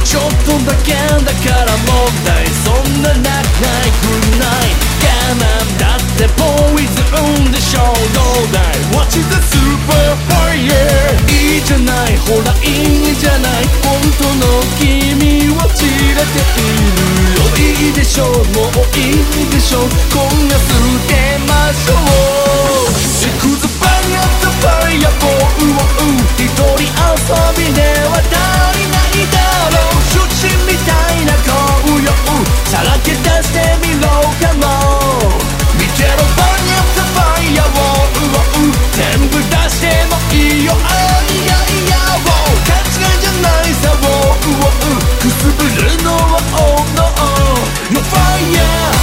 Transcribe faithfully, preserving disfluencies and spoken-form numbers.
ちょっとだけだから問題そんな長くない我慢だってポイズンでしょうどうだい Watch the super fire いいじゃないほらいいじゃない本当の君を連れているよいいでしょうもういいでしょう今夜捨てましょう Cause the fire of the fire ball 一人遊びでは足りないだろう主人みたいな紅葉さらけ出してみろかも見てろ Fire of the fire を全部出してもいいよあいやいやを勘違いじゃないさをくすぶるのは Oh no No fire